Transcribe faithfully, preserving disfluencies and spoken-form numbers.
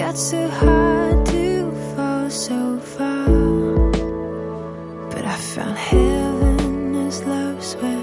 That's so hard to fall so far, but I found heaven as love's way.